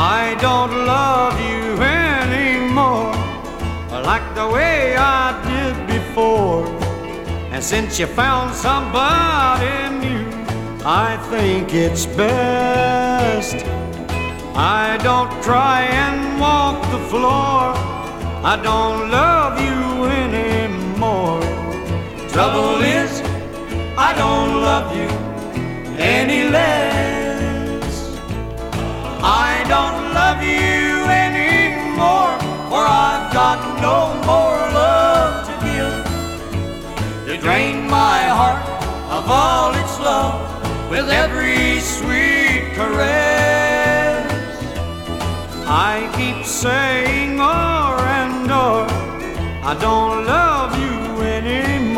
I don't love you anymore like the way I did before. And since you found somebody new, I think it's best I don't try and walk the floor. I don't love you anymore. Trouble is, I don't love you any less. I don't love you anymore, for I've got no more love to give. You drain my heart of all its love with every sweet caress. I keep saying o'er and o'er, I don't love